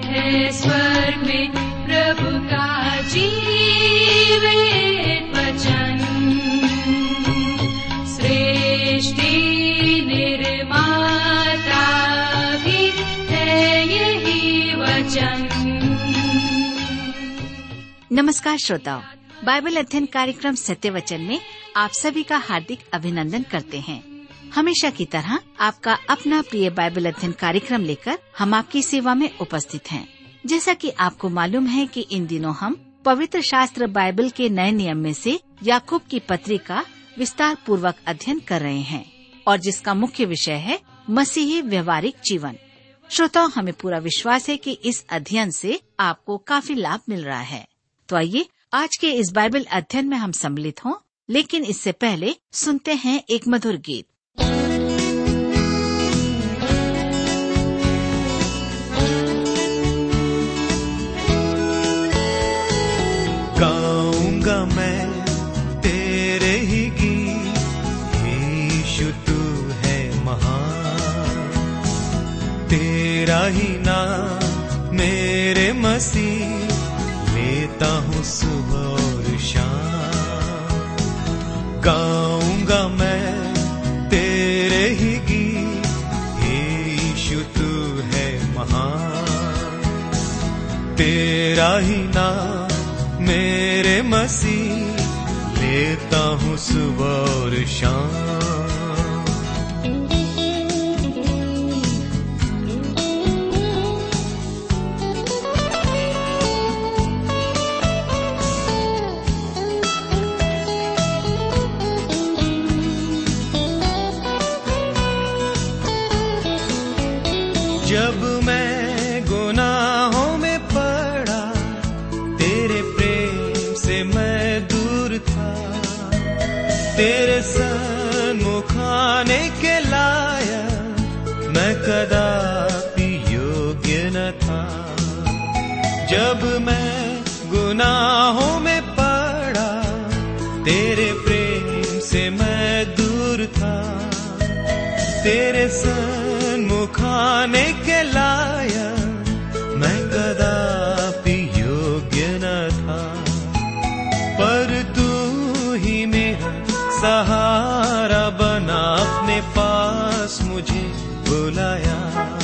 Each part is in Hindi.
है स्वर्ग में प्रभु का जीवित वचन। सृष्टि निर्माता भी है यही वचन। नमस्कार श्रोताओ, बाइबल अध्ययन कार्यक्रम सत्य वचन में आप सभी का हार्दिक अभिनंदन करते हैं। हमेशा की तरह आपका अपना प्रिय बाइबल अध्ययन कार्यक्रम लेकर हम आपकी सेवा में उपस्थित हैं। जैसा कि आपको मालूम है कि इन दिनों हम पवित्र शास्त्र बाइबल के नए नियम में से याकूब की पत्री का विस्तार पूर्वक अध्ययन कर रहे हैं और जिसका मुख्य विषय है मसीही व्यवहारिक जीवन। श्रोताओ, हमें पूरा विश्वास है कि इस अध्ययन से आपको काफी लाभ मिल रहा है। तो आइए आज के इस बाइबल अध्ययन में हम सम्मिलित हों, लेकिन इससे पहले सुनते हैं एक मधुर गीत। गाऊंगा मैं तेरे ही गीत, यीशु तू है महान। तेरा ही नाम मेरे मसीह, लेता हूँ सुबह और शाम। गाऊंगा मैं तेरे ही गीत, यीशु तू है महान। तेरा ही नाम मेरे मसीह, लेता हूँ सुबह और शाम। जब मैं गुनाहों में पड़ा, तेरे प्रेम से मैं दूर था। तेरे सन्मुख आने के लायक मैं कदापि योग्य न था। जब मैं गुनाहों में पड़ा, तेरे प्रेम से मैं दूर था। तेरे सन्मुख आने के लायक मैं कदापि योग्य न था। पर तू ही मेरा सहारा बना, अपने पास मुझे बुलाया।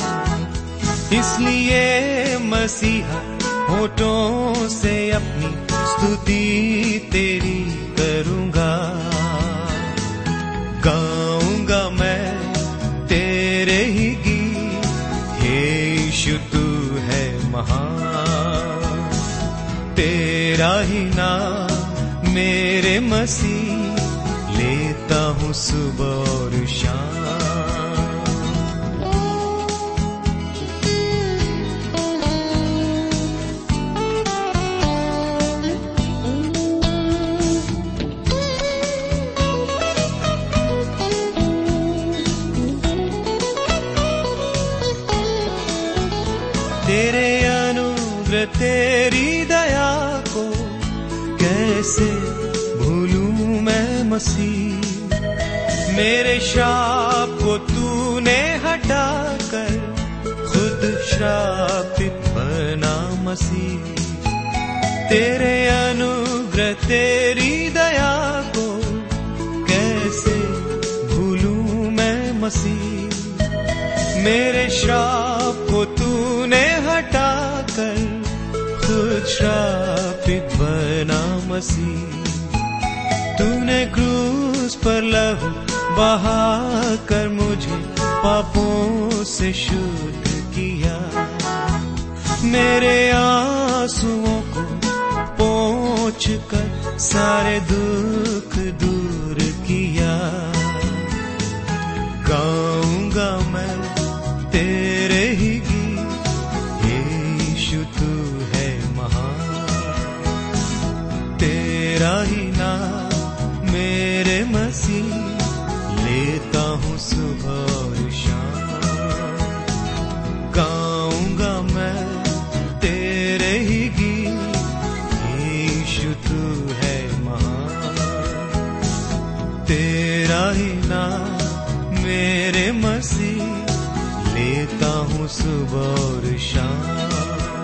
इसलिए मसीहा होठों से अपनी स्तुति तेरी करूँगा। गाऊँगा मैं तेरे ही गीत, यीशु तू है महान। तेरा ही नाम मेरे मसीह, लेता हूँ सुबह और शाम। तेरे अनुग्रह तेरी दया को कैसे भूलूं मैं मसीह। मेरे श्राप को तूने हटाकर खुद श्रापित बना मसीह। तेरे अनुग्रह तेरी दया को कैसे भूलूं मैं मसीह। मेरे श्राप को तूने हटाकर खुद श्रापित बना मसीह। तूने क्रूस पर लहू बहाकर मुझे पापों से शुद्ध किया। मेरे आंसुओं को पोंछकर सारे दुख दूर किया। गाऊंगा मैं तेरे ही गीत, यीशु तू है महान। तेरा ही नाम मेरे मसीह, लेता हूँ सुबह और शाम। गाऊंगा मैं तेरे ही गीत, यीशु तू है महान। तेरा ही नाम मेरे मसीह, लेता हूँ सुबह और शाम।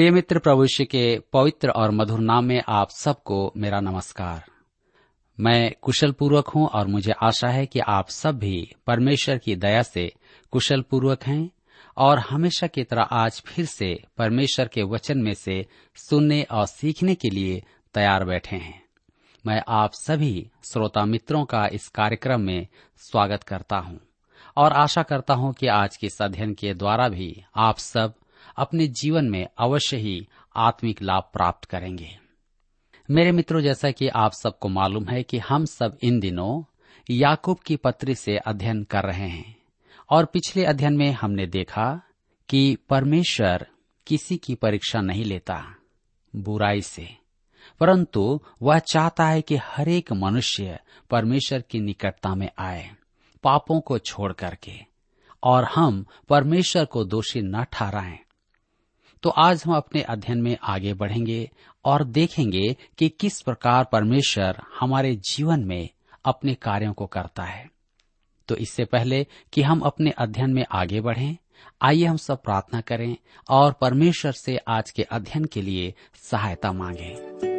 प्रिय मित्र, प्रभु यीशु के पवित्र और मधुर नाम में आप सबको मेरा नमस्कार। मैं कुशल पूर्वक हूँ और मुझे आशा है कि आप सब भी परमेश्वर की दया से कुशल पूर्वक हैं और हमेशा की तरह आज फिर से परमेश्वर के वचन में से सुनने और सीखने के लिए तैयार बैठे हैं। मैं आप सभी श्रोता मित्रों का इस कार्यक्रम में स्वागत करता हूँ और आशा करता हूँ कि आज के इस अध्ययन के द्वारा भी आप सब अपने जीवन में अवश्य ही आत्मिक लाभ प्राप्त करेंगे। मेरे मित्रों, जैसा कि आप सबको मालूम है कि हम सब इन दिनों याकूब की पत्री से अध्ययन कर रहे हैं और पिछले अध्ययन में हमने देखा कि परमेश्वर किसी की परीक्षा नहीं लेता बुराई से, परंतु वह चाहता है कि हर एक मनुष्य परमेश्वर की निकटता में आए, पापों को छोड़ करके, और हम परमेश्वर को दोषी न ठहराएं। तो आज हम अपने अध्ययन में आगे बढ़ेंगे और देखेंगे कि किस प्रकार परमेश्वर हमारे जीवन में अपने कार्यों को करता है। तो इससे पहले कि हम अपने अध्ययन में आगे बढ़ें, आइए हम सब प्रार्थना करें और परमेश्वर से आज के अध्ययन के लिए सहायता मांगें।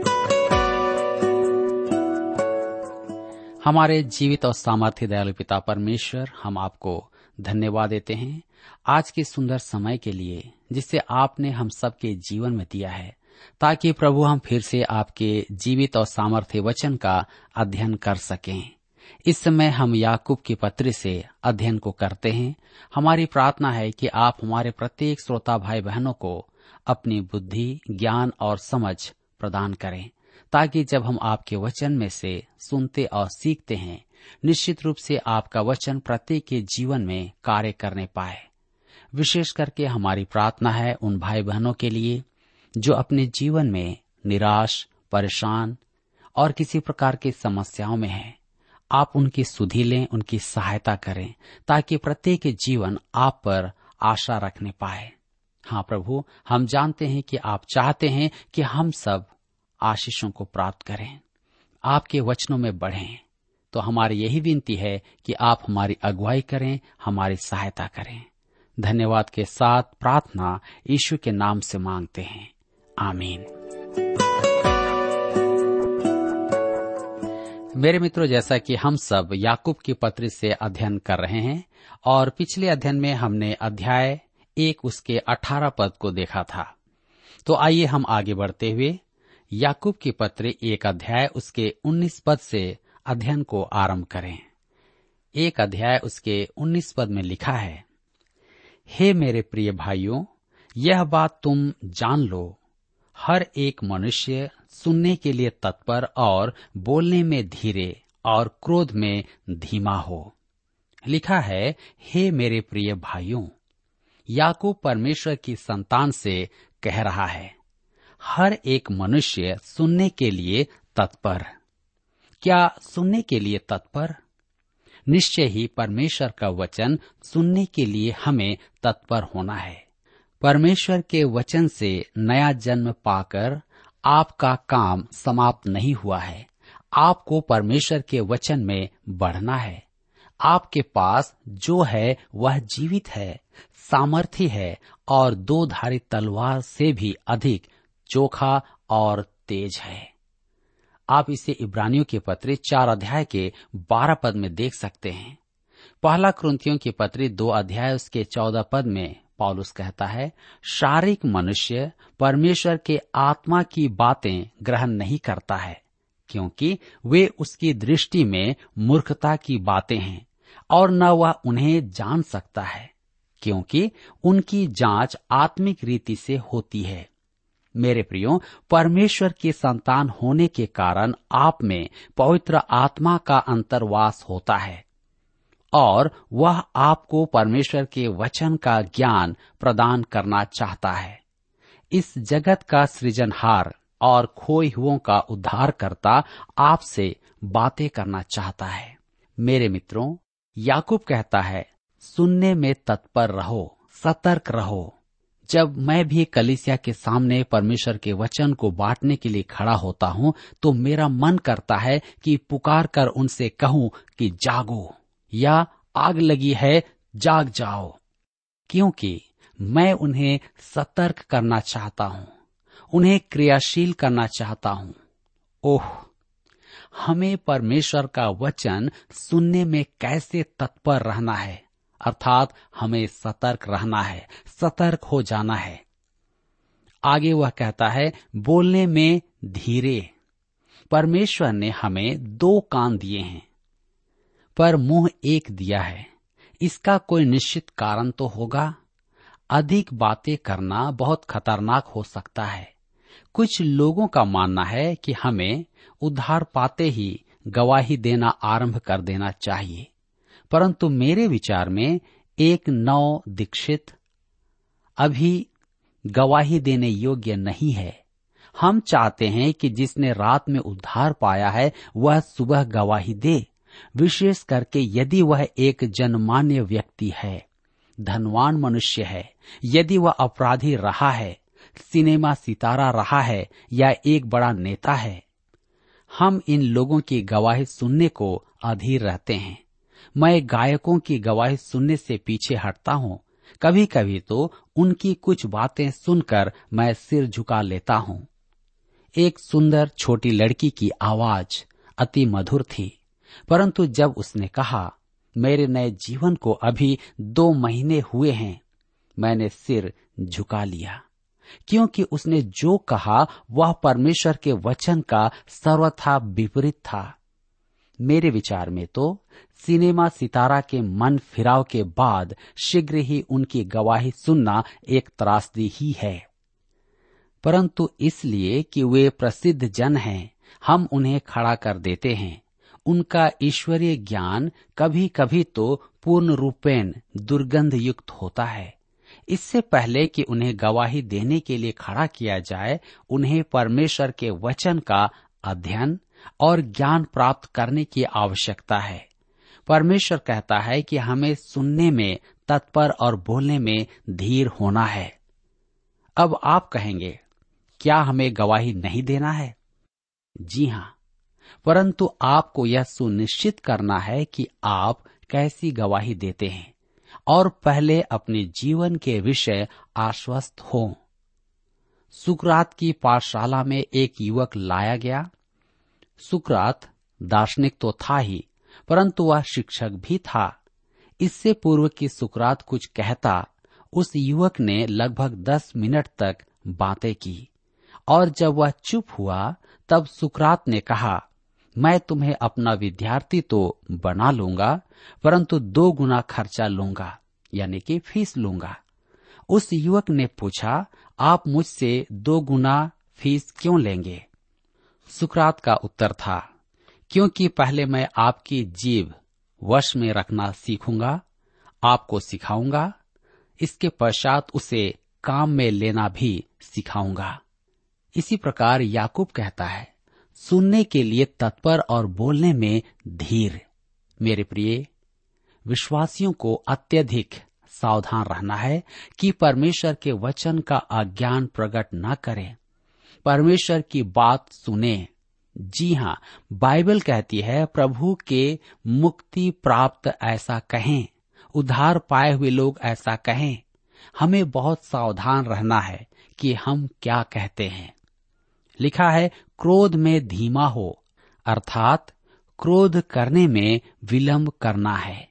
हमारे जीवित और सामर्थ्य दयालु पिता परमेश्वर, हम आपको धन्यवाद देते हैं आज के सुंदर समय के लिए जिसे आपने हम सबके जीवन में दिया है, ताकि प्रभु हम फिर से आपके जीवित और सामर्थ्य वचन का अध्ययन कर सकें। इस समय हम याकूब की पत्री से अध्ययन को करते हैं। हमारी प्रार्थना है कि आप हमारे प्रत्येक श्रोता भाई बहनों को अपनी बुद्धि, ज्ञान और समझ प्रदान करें, ताकि जब हम आपके वचन में से सुनते और सीखते हैं, निश्चित रूप से आपका वचन प्रत्येक के जीवन में कार्य करने पाए। विशेष करके हमारी प्रार्थना है उन भाई बहनों के लिए जो अपने जीवन में निराश, परेशान और किसी प्रकार की समस्याओं में हैं। आप उनकी सुधि लें, उनकी सहायता करें, ताकि प्रत्येक जीवन आप पर आशा रखने पाए। हाँ प्रभु, हम जानते हैं कि आप चाहते हैं कि हम सब आशीषों को प्राप्त करें, आपके वचनों में बढ़ें। तो हमारी यही विनती है कि आप हमारी अगुवाई करें, हमारी सहायता करें। धन्यवाद के साथ प्रार्थना यीशु के नाम से मांगते हैं, आमीन। मेरे मित्रों, जैसा कि हम सब याकूब की पत्री से अध्ययन कर रहे हैं और पिछले अध्ययन में हमने अध्याय 1 उसके 18 पद को देखा था। तो आइए हम आगे बढ़ते हुए याकूब की पत्री 1 अध्याय उसके 19 पद से अध्ययन को आरंभ करें। 1 अध्याय उसके 19 पद में लिखा है, हे मेरे प्रिय भाइयों, यह बात तुम जान लो, हर एक मनुष्य सुनने के लिए तत्पर और बोलने में धीरे और क्रोध में धीमा हो। लिखा है, हे मेरे प्रिय भाइयों। याकूब परमेश्वर की संतान से कह रहा है, हर एक मनुष्य सुनने के लिए तत्पर। क्या सुनने के लिए तत्पर? निश्चय ही परमेश्वर का वचन सुनने के लिए हमें तत्पर होना है। परमेश्वर के वचन से नया जन्म पाकर आपका काम समाप्त नहीं हुआ है। आपको परमेश्वर के वचन में बढ़ना है। आपके पास जो है वह जीवित है, सामर्थी है और 2 धारी तलवार से भी अधिक चोखा और तेज है। आप इसे इब्रानियों की पत्री 4 अध्याय के 12 पद में देख सकते हैं। पहला कुरिन्थियों की पत्री 2 अध्याय उसके 14 पद में पौलुस कहता है, शारीरिक मनुष्य परमेश्वर के आत्मा की बातें ग्रहण नहीं करता है, क्योंकि वे उसकी दृष्टि में मूर्खता की बातें हैं और न वह उन्हें जान सकता है, क्योंकि उनकी जांच आत्मिक रीति से होती है। मेरे प्रियो, परमेश्वर की संतान होने के कारण आप में पवित्र आत्मा का अंतर्वास होता है और वह आपको परमेश्वर के वचन का ज्ञान प्रदान करना चाहता है। इस जगत का सृजनहार और खोए हुओं का उद्धारकर्ता आपसे बातें करना चाहता है। मेरे मित्रों, याकूब कहता है, सुनने में तत्पर रहो, सतर्क रहो। जब मैं भी कलीसिया के सामने परमेश्वर के वचन को बांटने के लिए खड़ा होता हूँ, तो मेरा मन करता है कि पुकार कर उनसे कहूँ कि जागो, या आग लगी है, जाग जाओ, क्योंकि मैं उन्हें सतर्क करना चाहता हूँ। उन्हें क्रियाशील करना चाहता हूँ। ओह, हमें परमेश्वर का वचन सुनने में कैसे तत्पर रहना है, अर्थात हमें सतर्क रहना है, सतर्क हो जाना है। आगे वह कहता है, बोलने में धीरे। परमेश्वर ने हमें 2 कान दिए हैं, पर मुंह एक दिया है। इसका कोई निश्चित कारण तो होगा। अधिक बातें करना बहुत खतरनाक हो सकता है। कुछ लोगों का मानना है कि हमें उद्धार पाते ही गवाही देना आरंभ कर देना चाहिए, परंतु मेरे विचार में एक नव दीक्षित अभी गवाही देने योग्य नहीं है। हम चाहते हैं कि जिसने रात में उद्धार पाया है वह सुबह गवाही दे, विशेष करके यदि वह एक जनमान्य व्यक्ति है, धनवान मनुष्य है, यदि वह अपराधी रहा है, सिनेमा सितारा रहा है या एक बड़ा नेता है। हम इन लोगों की गवाही सुनने को अधीर रहते हैं। मैं गायकों की गवाही सुनने से पीछे हटता हूँ। कभी कभी तो उनकी कुछ बातें सुनकर मैं सिर झुका लेता हूँ। एक सुंदर छोटी लड़की की आवाज अति मधुर थी, परंतु जब उसने कहा, मेरे नए जीवन को अभी 2 महीने हुए हैं, मैंने सिर झुका लिया, क्योंकि उसने जो कहा वह परमेश्वर के वचन का सर्वथा विपरीत था। मेरे विचार में तो सिनेमा सितारा के मन फिराव के बाद शीघ्र ही उनकी गवाही सुनना एक त्रासदी ही है, परंतु इसलिए कि वे प्रसिद्ध जन हैं, हम उन्हें खड़ा कर देते हैं। उनका ईश्वरीय ज्ञान कभी कभी तो पूर्ण रूपेण दुर्गंध युक्त होता है। इससे पहले कि उन्हें गवाही देने के लिए खड़ा किया जाए, उन्हें परमेश्वर के वचन का अध्ययन और ज्ञान प्राप्त करने की आवश्यकता है। परमेश्वर कहता है कि हमें सुनने में तत्पर और बोलने में धीर होना है। अब आप कहेंगे, क्या हमें गवाही नहीं देना है? जी हाँ, परंतु आपको यह सुनिश्चित करना है कि आप कैसी गवाही देते हैं और पहले अपने जीवन के विषय आश्वस्त हों। सुकरात की पाठशाला में एक युवक लाया गया। सुकरात दार्शनिक तो था ही, परंतु वह शिक्षक भी था। इससे पूर्व कि सुकरात कुछ कहता, उस युवक ने लगभग 10 मिनट तक बातें की, और जब वह चुप हुआ तब सुकरात ने कहा, मैं तुम्हें अपना विद्यार्थी तो बना लूंगा, परंतु 2 गुना खर्चा लूंगा, यानी कि फीस लूंगा। उस युवक ने पूछा, आप मुझसे 2 गुना फीस क्यों लेंगे? सुकरात का उत्तर था, क्योंकि पहले मैं आपकी जीभ वश में रखना सीखूंगा, आपको सिखाऊंगा, इसके पश्चात उसे काम में लेना भी सिखाऊंगा। इसी प्रकार याकूब कहता है, सुनने के लिए तत्पर और बोलने में धीर। मेरे प्रिय विश्वासियों को अत्यधिक सावधान रहना है कि परमेश्वर के वचन का अज्ञान प्रकट न करें, परमेश्वर की बात सुने। जी हाँ, बाइबल कहती है, प्रभु के मुक्ति प्राप्त ऐसा कहें, उद्धार पाए हुए लोग ऐसा कहें। हमें बहुत सावधान रहना है कि हम क्या कहते हैं। लिखा है, क्रोध में धीमा हो, अर्थात क्रोध करने में विलंब करना है।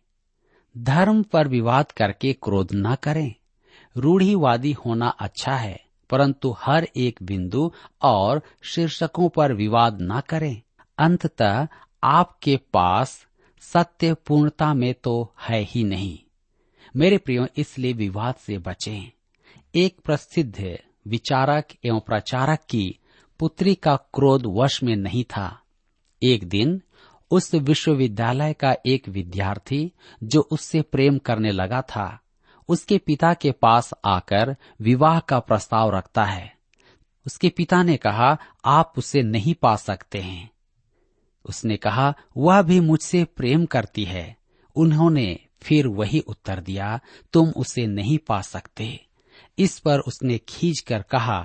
धर्म पर विवाद करके क्रोध न करें। रूढ़िवादी होना अच्छा है, परंतु हर एक बिंदु और शीर्षकों पर विवाद न करें। अंततः आपके पास सत्य पूर्णता में तो है ही नहीं। मेरे प्रियो, इसलिए विवाद से बचें। एक प्रसिद्ध विचारक एवं प्रचारक की पुत्री का क्रोध वश में नहीं था। एक दिन उस विश्वविद्यालय का एक विद्यार्थी जो उससे प्रेम करने लगा था, उसके पिता के पास आकर विवाह का प्रस्ताव रखता है। उसके पिता ने कहा, आप उसे नहीं पा सकते हैं। उसने कहा, वह भी मुझसे प्रेम करती है। उन्होंने फिर वही उत्तर दिया, तुम उसे नहीं पा सकते। इस पर उसने खींचकर कहा,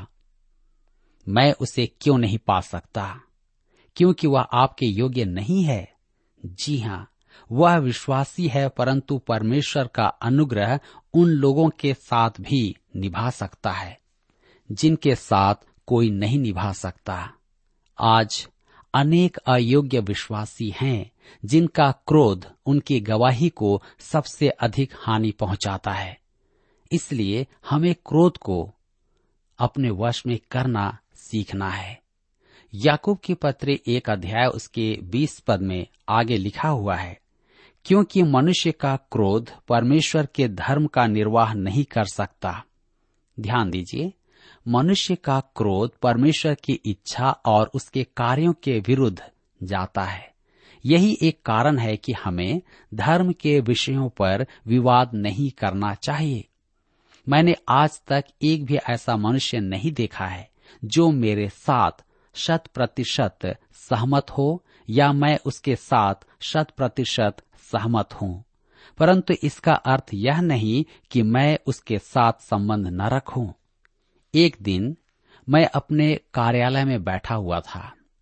मैं उसे क्यों नहीं पा सकता? क्योंकि वह आपके योग्य नहीं है। जी हाँ, वह विश्वासी है, परंतु परमेश्वर का अनुग्रह उन लोगों के साथ भी निभा सकता है जिनके साथ कोई नहीं निभा सकता। आज अनेक अयोग्य विश्वासी हैं जिनका क्रोध उनकी गवाही को सबसे अधिक हानि पहुंचाता है। इसलिए हमें क्रोध को अपने वश में करना सीखना है। याकूब की पत्री 1 अध्याय उसके 20 पद में आगे लिखा हुआ है, क्योंकि मनुष्य का क्रोध परमेश्वर के धर्म का निर्वाह नहीं कर सकता। ध्यान दीजिए, मनुष्य का क्रोध परमेश्वर की इच्छा और उसके कार्यों के विरुद्ध जाता है। यही एक कारण है कि हमें धर्म के विषयों पर विवाद नहीं करना चाहिए। मैंने आज तक एक भी ऐसा मनुष्य नहीं देखा है जो मेरे साथ 100% सहमत हो या मैं उसके साथ 100% सहमत हूँ, परंतु इसका अर्थ यह नहीं कि मैं उसके साथ संबंध न रखूं। एक दिन मैं अपने कार्यालय में बैठा हुआ था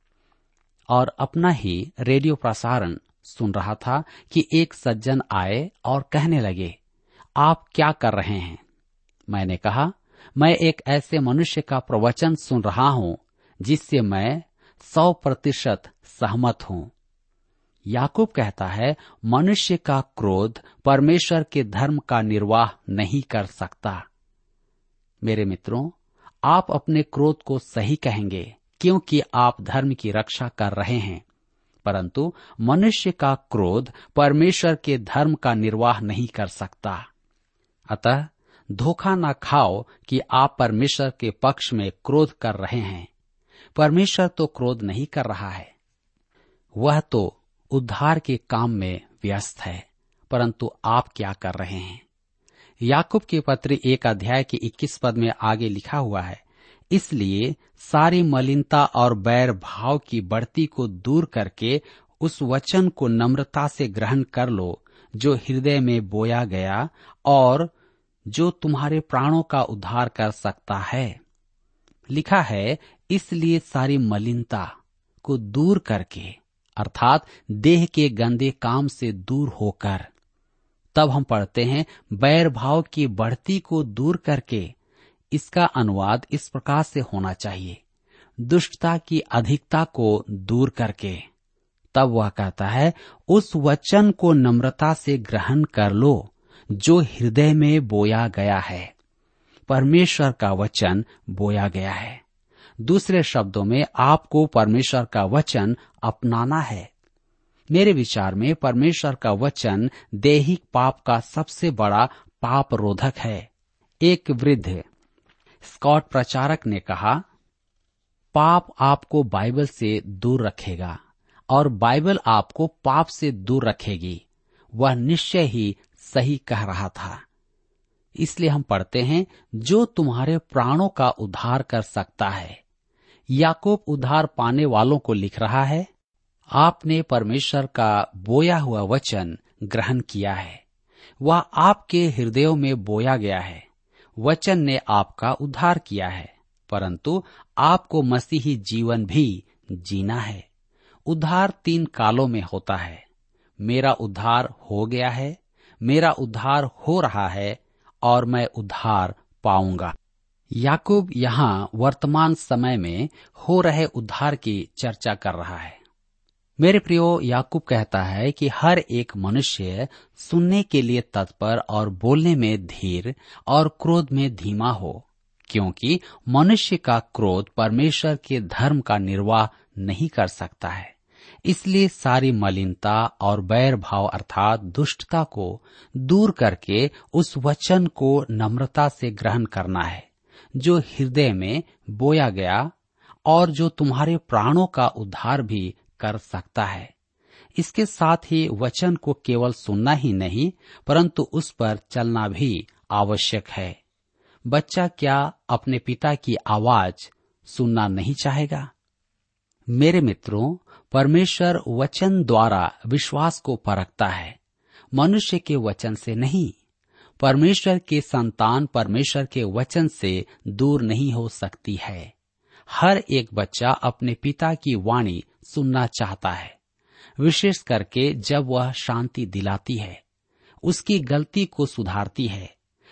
और अपना ही रेडियो प्रसारण सुन रहा था कि एक सज्जन आए और कहने लगे, आप क्या कर रहे हैं? मैंने कहा, मैं एक ऐसे मनुष्य का प्रवचन सुन रहा हूं जिससे मैं 100% सहमत हूं। याकूब कहता है, मनुष्य का क्रोध परमेश्वर के धर्म का निर्वाह नहीं कर सकता। मेरे मित्रों, आप अपने क्रोध को सही कहेंगे क्योंकि आप धर्म की रक्षा कर रहे हैं, परंतु मनुष्य का क्रोध परमेश्वर के धर्म का निर्वाह नहीं कर सकता। अतः धोखा न खाओ कि आप परमेश्वर के पक्ष में क्रोध कर रहे हैं। परमेश्वर तो क्रोध नहीं कर रहा है, वह तो उद्धार के काम में व्यस्त है, परंतु आप क्या कर रहे हैं? याकूब की पत्री 1 अध्याय के 21 पद में आगे लिखा हुआ है, इसलिए सारी मलिनता और बैर भाव की बढ़ती को दूर करके उस वचन को नम्रता से ग्रहण कर लो जो हृदय में बोया गया और जो तुम्हारे प्राणों का उद्धार कर सकता है। लिखा है, इसलिए सारी मलिनता को दूर करके, अर्थात देह के गंदे काम से दूर होकर। तब हम पढ़ते हैं, बैर भाव की बढ़ती को दूर करके। इसका अनुवाद इस प्रकार से होना चाहिए, दुष्टता की अधिकता को दूर करके। तब वह कहता है, उस वचन को नम्रता से ग्रहण कर लो जो हृदय में बोया गया है। परमेश्वर का वचन बोया गया है। दूसरे शब्दों में, आपको परमेश्वर का वचन अपनाना है। मेरे विचार में परमेश्वर का वचन दैहिक पाप का सबसे बड़ा पाप रोधक है। एक वृद्ध स्कॉट प्रचारक ने कहा, पाप आपको बाइबल से दूर रखेगा और बाइबल आपको पाप से दूर रखेगी। वह निश्चय ही सही कह रहा था। इसलिए हम पढ़ते हैं, जो तुम्हारे प्राणों का उद्धार कर सकता है। याकूब उद्धार पाने वालों को लिख रहा है, आपने परमेश्वर का बोया हुआ वचन ग्रहण किया है। वह आपके हृदयों में बोया गया है। वचन ने आपका उद्धार किया है, परंतु आपको मसीही जीवन भी जीना है। उद्धार 3 कालों में होता है। मेरा उद्धार हो गया है, मेरा उद्धार हो रहा है और मैं उद्धार पाऊंगा। याकूब यहाँ वर्तमान समय में हो रहे उद्धार की चर्चा कर रहा है। मेरे प्रियो, याकूब कहता है कि हर एक मनुष्य सुनने के लिए तत्पर और बोलने में धीर और क्रोध में धीमा हो, क्योंकि मनुष्य का क्रोध परमेश्वर के धर्म का निर्वाह नहीं कर सकता है। इसलिए सारी मलिनता और बैर भाव अर्थात दुष्टता को दूर करके उस वचन को नम्रता से ग्रहण करना है जो हृदय में बोया गया और जो तुम्हारे प्राणों का उद्धार भी कर सकता है। इसके साथ ही वचन को केवल सुनना ही नहीं, परंतु उस पर चलना भी आवश्यक है। बच्चा क्या अपने पिता की आवाज सुनना नहीं चाहेगा? मेरे मित्रों, परमेश्वर वचन द्वारा विश्वास को परखता है, मनुष्य के वचन से नहीं। परमेश्वर के संतान परमेश्वर के वचन से दूर नहीं हो सकती है। हर एक बच्चा अपने पिता की वाणी सुनना चाहता है, विशेष करके जब वह शांति दिलाती है, उसकी गलती को सुधारती है,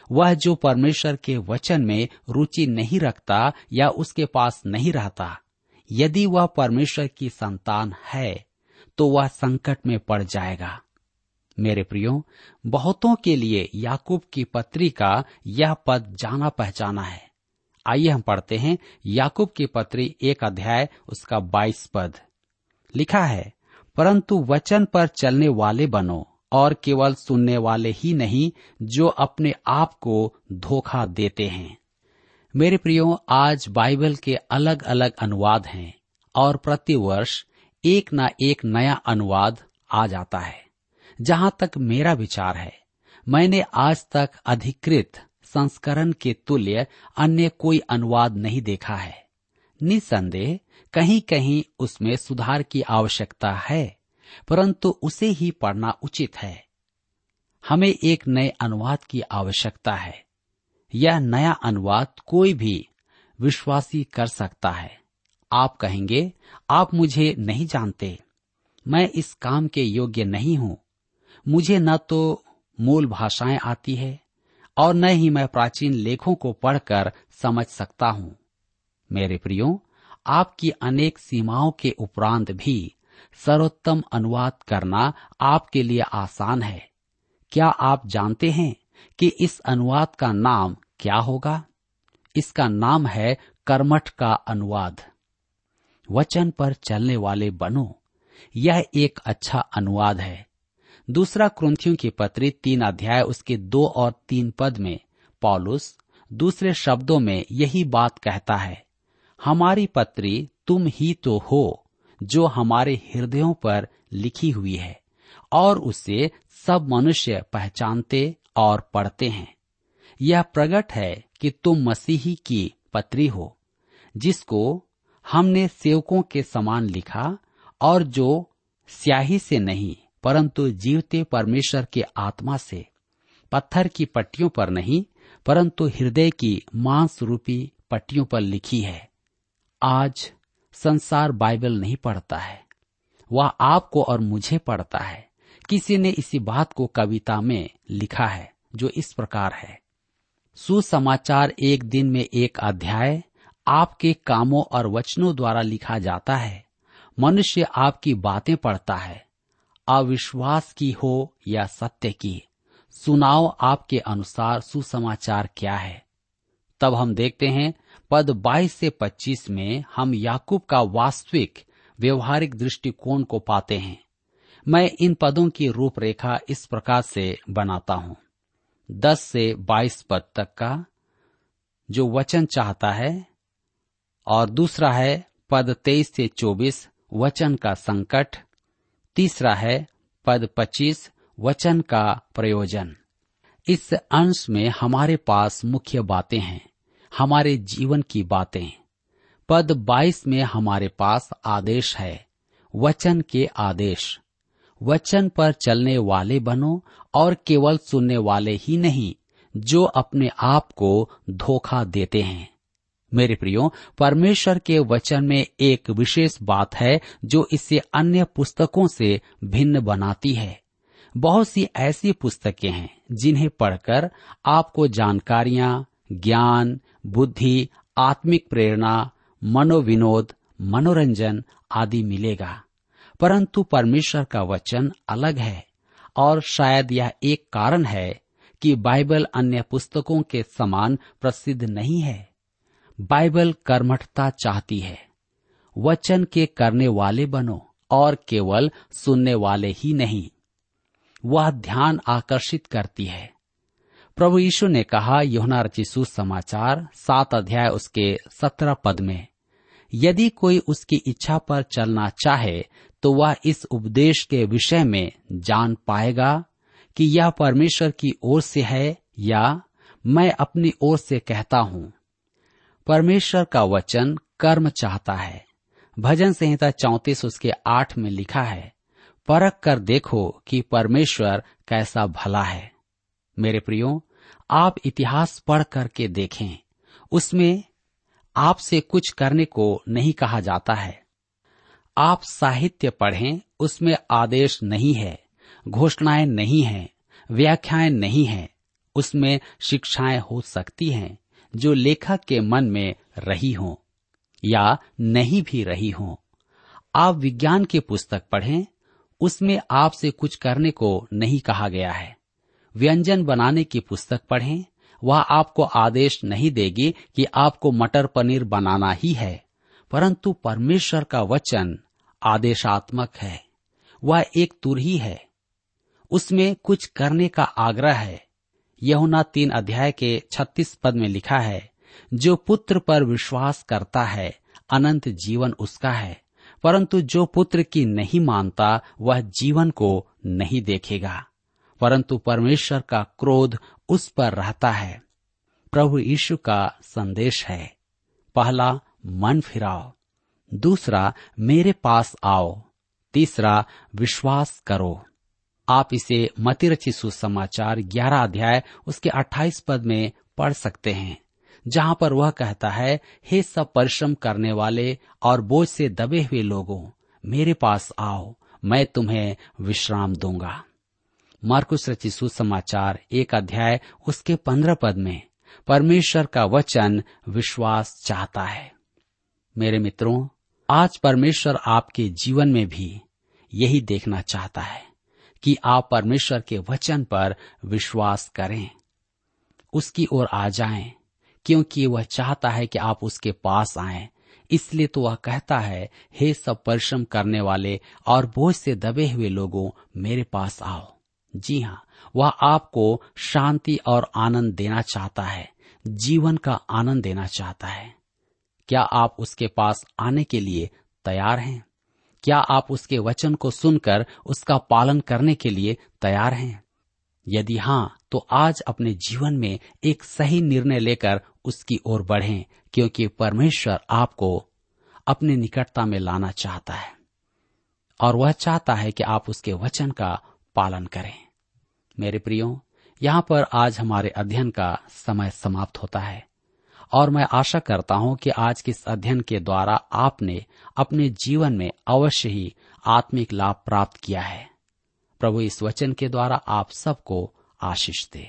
वह जो परमेश्वर के वचन में रुचि नहीं रखता या उसके पास नहीं रहता, यदि वह परमेश्वर की संतान है तो वह संकट में पड़ जाएगा। मेरे प्रियो, बहुतों के लिए याकूब की पत्री का यह पद जाना पहचाना है। आइए हम पढ़ते हैं याकूब की पत्री 1 अध्याय उसका 22 पद। लिखा है, परंतु वचन पर चलने वाले बनो और केवल सुनने वाले ही नहीं जो अपने आप को धोखा देते हैं। मेरे प्रियो, आज बाइबल के अलग अलग अनुवाद हैं और प्रतिवर्ष एक न एक नया अनुवाद आ जाता है। जहां तक मेरा विचार है, मैंने आज तक अधिकृत संस्करण के तुल्य अन्य कोई अनुवाद नहीं देखा है। निसंदेह कहीं कहीं उसमें सुधार की आवश्यकता है, परंतु उसे ही पढ़ना उचित है। हमें एक नए अनुवाद की आवश्यकता है। यह नया अनुवाद कोई भी विश्वासी कर सकता है। आप कहेंगे, आप मुझे नहीं जानते, मैं इस काम के योग्य नहीं हूं, मुझे न तो मूल भाषाएं आती है और न ही मैं प्राचीन लेखों को पढ़कर समझ सकता हूं। मेरे प्रियो, आपकी अनेक सीमाओं के उपरांत भी सर्वोत्तम अनुवाद करना आपके लिए आसान है। क्या आप जानते हैं कि इस अनुवाद का नाम क्या होगा? इसका नाम है कर्मठ का अनुवाद। वचन पर चलने वाले बनो, यह एक अच्छा अनुवाद है। दूसरा कुरिन्थियों की पत्री 3 अध्याय उसके 2 और 3 पद में पौलुस दूसरे शब्दों में यही बात कहता है, हमारी पत्री तुम ही तो हो जो हमारे हृदयों पर लिखी हुई है और उसे सब मनुष्य पहचानते और पढ़ते हैं। यह प्रकट है कि तुम मसीही की पत्री हो, जिसको हमने सेवकों के समान लिखा और जो स्याही से नहीं परंतु जीवते परमेश्वर के आत्मा से, पत्थर की पट्टियों पर नहीं परंतु हृदय की मांस रूपी पट्टियों पर लिखी है। आज संसार बाइबल नहीं पढ़ता है, वह आपको और मुझे पढ़ता है। किसी ने इसी बात को कविता में लिखा है जो इस प्रकार है, सुसमाचार एक दिन में एक अध्याय आपके कामों और वचनों द्वारा लिखा जाता है। मनुष्य आपकी बातें पढ़ता है, अविश्वास की हो या सत्य की, सुनाओ आपके अनुसार सुसमाचार क्या है। तब हम देखते हैं पद 22 से 25 में हम याकूब का वास्तविक व्यवहारिक दृष्टिकोण को पाते हैं। मैं इन पदों की रूपरेखा इस प्रकार से बनाता हूं। 10 से 22 पद तक का जो वचन चाहता है, और दूसरा है पद 23 से 24 वचन का संकट, तीसरा है पद 25 वचन का प्रयोजन। इस अंश में हमारे पास मुख्य बातें हैं, हमारे जीवन की बातें। पद 22 में हमारे पास आदेश है, वचन के आदेश। वचन पर चलने वाले बनो और केवल सुनने वाले ही नहीं जो अपने आप को धोखा देते हैं। मेरे प्रियो, परमेश्वर के वचन में एक विशेष बात है जो इसे अन्य पुस्तकों से भिन्न बनाती है। बहुत सी ऐसी पुस्तकें हैं जिन्हें पढ़कर आपको जानकारियां, ज्ञान, बुद्धि, आत्मिक प्रेरणा, मनोविनोद, मनोरंजन आदि मिलेगा, परंतु परमेश्वर का वचन अलग है। और शायद यह एक कारण है कि बाइबल अन्य पुस्तकों के समान प्रसिद्ध नहीं है। बाइबल कर्मठता चाहती है। वचन के करने वाले बनो और केवल सुनने वाले ही नहीं। वह ध्यान आकर्षित करती है। प्रभु यीशु ने कहा यूहन्ना रचित सुसमाचार 7 अध्याय उसके 17 पद में, यदि कोई उसकी इच्छा पर चलना चाहे तो वह इस उपदेश के विषय में जान पाएगा कि यह परमेश्वर की ओर से है या मैं अपनी ओर से कहता हूं। परमेश्वर का वचन कर्म चाहता है। भजन संहिता 34 उसके 8 में लिखा है, परख कर देखो कि परमेश्वर कैसा भला है। मेरे प्रियो, आप इतिहास पढ़ करके देखें, उसमें आपसे कुछ करने को नहीं कहा जाता है। आप साहित्य पढ़ें, उसमें आदेश नहीं है, घोषणाएं नहीं हैं, व्याख्याएं नहीं हैं, उसमें शिक्षाएं हो सकती हैं जो लेखक के मन में रही हों या नहीं भी रही हों। आप विज्ञान की पुस्तक पढ़ें, उसमें आपसे कुछ करने को नहीं कहा गया है। व्यंजन बनाने की पुस्तक पढ़ें, वह आपको आदेश नहीं देगी कि आपको मटर पनीर बनाना ही है, परंतु परमेश्वर का वचन आदेशात्मक है। वह एक तुरही है, उसमें कुछ करने का आग्रह है। यूहन्ना 3 अध्याय के 36 पद में लिखा है, जो पुत्र पर विश्वास करता है अनंत जीवन उसका है, परंतु जो पुत्र की नहीं मानता वह जीवन को नहीं देखेगा, परंतु परमेश्वर का क्रोध उस पर रहता है। प्रभु यीशु का संदेश है, पहला मन फिराओ, दूसरा मेरे पास आओ, तीसरा विश्वास करो। आप इसे मत्ती रचित सुसमाचार 11 अध्याय उसके 28 पद में पढ़ सकते हैं, जहां पर वह कहता है, हे सब परिश्रम करने वाले और बोझ से दबे हुए लोगों, मेरे पास आओ, मैं तुम्हें विश्राम दूंगा। मार्कुस रचित सुसमाचार 1 अध्याय उसके 15 पद में परमेश्वर का वचन विश्वास चाहता है। मेरे मित्रों, आज परमेश्वर आपके जीवन में भी यही देखना चाहता है कि आप परमेश्वर के वचन पर विश्वास करें, उसकी ओर आ जाएं, क्योंकि वह चाहता है कि आप उसके पास आएं। इसलिए तो वह कहता है, हे सब परिश्रम करने वाले और बोझ से दबे हुए लोगों, मेरे पास आओ। जी हाँ, वह आपको शांति और आनंद देना चाहता है, जीवन का आनंद देना चाहता है। क्या आप उसके पास आने के लिए तैयार हैं? क्या आप उसके वचन को सुनकर उसका पालन करने के लिए तैयार हैं? यदि हाँ, तो आज अपने जीवन में एक सही निर्णय लेकर उसकी ओर बढ़ें, क्योंकि परमेश्वर आपको अपने निकटता में लाना चाहता है और वह चाहता है कि आप उसके वचन का पालन करें। मेरे प्रियो, यहाँ पर आज हमारे अध्ययन का समय समाप्त होता है और मैं आशा करता हूँ कि आज के इस अध्ययन के द्वारा आपने अपने जीवन में अवश्य ही आत्मिक लाभ प्राप्त किया है। प्रभु इस वचन के द्वारा आप सबको आशीष दे।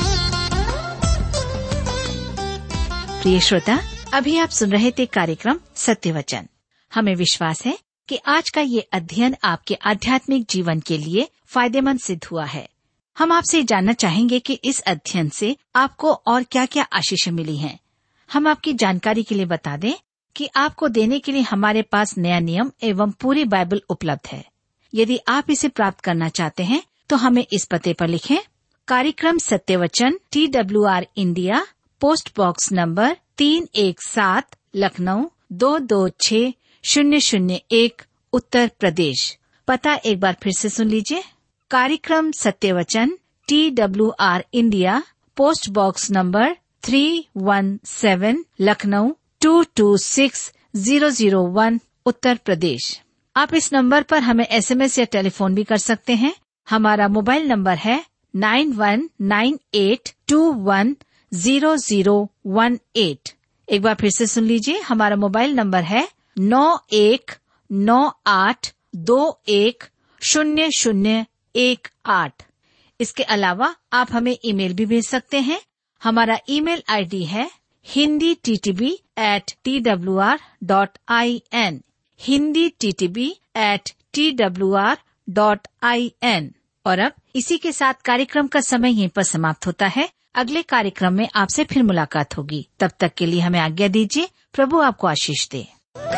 प्रिय श्रोता, अभी आप सुन रहे थे कार्यक्रम सत्य वचन। हमें विश्वास है कि आज का ये अध्ययन आपके आध्यात्मिक जीवन के लिए फायदेमंद सिद्ध हुआ है। हम आपसे जानना चाहेंगे कि इस अध्ययन से आपको और क्या क्या आशीषें मिली हैं। हम आपकी जानकारी के लिए बता दें कि आपको देने के लिए हमारे पास नया नियम एवं पूरी बाइबल उपलब्ध है। यदि आप इसे प्राप्त करना चाहते हैं तो हमें इस पते पर लिखें। कार्यक्रम सत्य वचन, TWR India, post box number 317, Lucknow 226001, Uttar Pradesh. पता एक बार फिर से सुन लीजिए। कार्यक्रम सत्य वचन, TWR India, post box number 317, Lucknow 226001, Uttar Pradesh. आप इस नंबर पर हमें SMS या टेलीफोन भी कर सकते हैं। हमारा मोबाइल नंबर है 9198210018। एक बार फिर से सुन लीजिए। हमारा मोबाइल नंबर है 9198210018। इसके अलावा आप हमें ईमेल भी भेज सकते हैं। हमारा ईमेल आईडी है hinditb@twr.in, hinditb@twr.in। और अब इसी के साथ कार्यक्रम का समय यहीं पर समाप्त होता है। अगले कार्यक्रम में आपसे फिर मुलाकात होगी। तब तक के लिए हमें आज्ञा दीजिए। प्रभु आपको आशीष दे।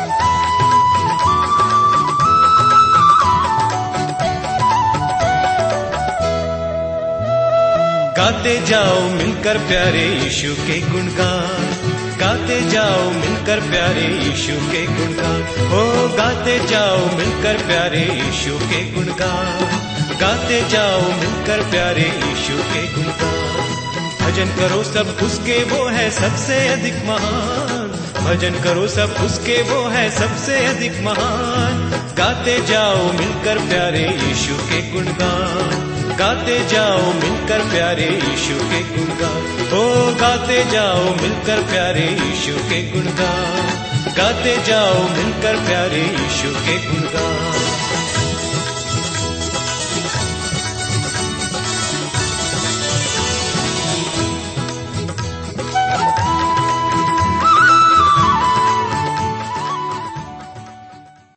गाते जाओ मिलकर प्यारे यीशु के गुणगान, गाते जाओ मिलकर प्यारे यीशु के गुणगान। ओ गाते जाओ मिलकर प्यारे यीशु के गुणगान, गाते जाओ मिलकर प्यारे यीशु के गुणगान। भजन करो सब उसके, वो है सबसे अधिक महान। भजन करो सब उसके, वो है सबसे अधिक महान। गाते जाओ मिलकर प्यारे यीशु के गुणगान, गाते जाओ मिलकर प्यारे यीशु के गुणगान। ओ गाते जाओ मिलकर प्यारे यीशु के गुणगान, गाते जाओ मिलकर प्यारे यीशु के गुणगान।